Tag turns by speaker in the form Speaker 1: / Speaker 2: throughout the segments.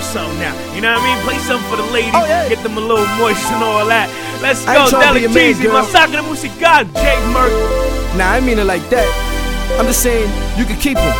Speaker 1: something now. You know what I mean? Play something for the ladies, get them a little moist and all that. Let's
Speaker 2: I
Speaker 1: go,
Speaker 2: ain't tryna be your man,
Speaker 1: Delicheesy,
Speaker 2: girl.
Speaker 1: Masaka de Musical, Jay Murk.
Speaker 2: Nah, I mean it like that. I'm just saying, you can keep him.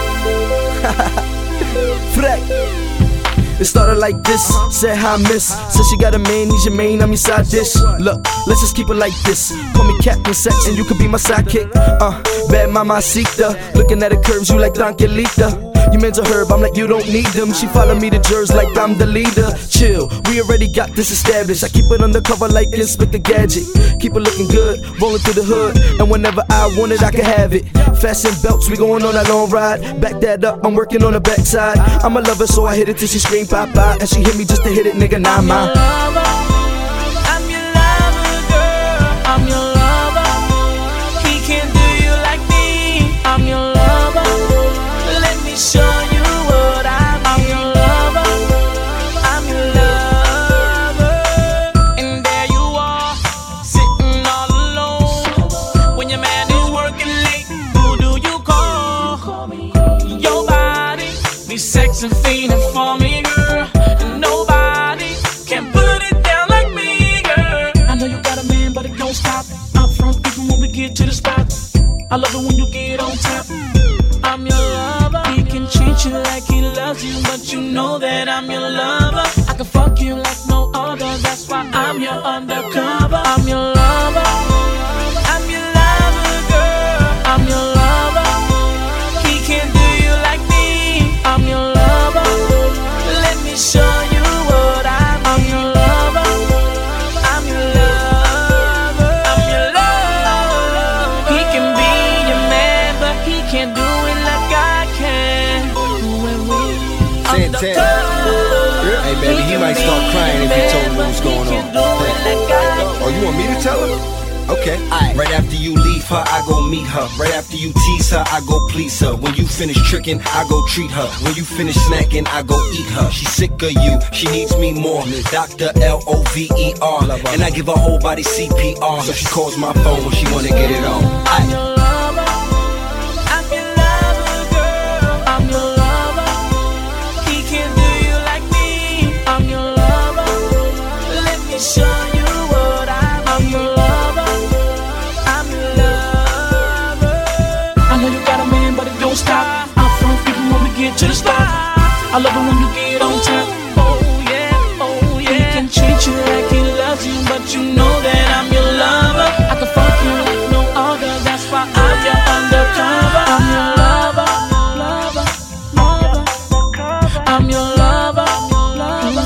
Speaker 2: Freak. It started like this, said hi miss. Said she got a man, he's your main, I'm your side dish. Look, let's just keep it like this. Call me Captain Sex and you could be my sidekick. Bad mama Sita, looking at the curves, you like Donkelita. You meant a herb, I'm like you don't need them. She follow me to jurors like I'm the leader. Chill, we already got this established. I keep it undercover like Inspector Gadget. Keep it looking good, rolling through the hood. And whenever I want it, I can have it. Fasten belts, we going on that long ride. Back that up, I'm working on the backside. I'm a lover, so I hit it till she scream pop out. And she hit me just to hit it, nigga, nah, my.
Speaker 3: I'm your lover, girl. I'm your lover. He can't do you like me. I'm your lover. Let me show you what I'm your lover. I'm your lover. And there you are, sitting all alone. When your man is working late, who do you call? Your body be sex and fiending for me, girl. And nobody can put it down like me, girl. I know you got a man, but it don't stop. Up front, even when we get to the spot. I love it when you get on top. I'm your lover. He can treat you like he loves you, but you know that I'm your lover. I can fuck you like no other. That's why I'm your undercover. I'm your lover. I'm your lover, girl. I'm your lover. He can't do you like me. I'm your lover. Let me show you what I'm your lover. I'm your lover. I'm your lover. He can be your man, but he can't do it like I can. When we
Speaker 4: Hey baby, he might start crying if you told him what was going on.
Speaker 5: Oh, you want me to tell him? Okay.
Speaker 4: Right after you leave her, I go meet her. Right after you tease her, I go please her. When you finish tricking, I go treat her. When you finish snacking, I go eat her. She's sick of you, she needs me more. Dr. Lover. And I give her whole body CPR. So she calls my phone when she wanna get it on.
Speaker 3: I'm your lover. I'm your lover, girl. I'm your lover. He can't do you like me. I'm your lover. Let me show you what I'm your lover. I'm your lover. I know you got a man, but it don't stop. I'm front people when we get to the spot. I love it when you get on top. Oh yeah, oh yeah. He can treat you like he loves you, but you know that I'm your lover. I can fuck you like no other. That's why I'm your undercover. I'm your lover, lover, lover. I'm your lover, lover.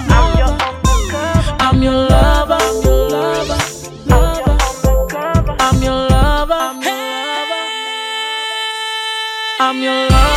Speaker 3: I'm your lover, lover, lover. I'm your lover, I'm your lover.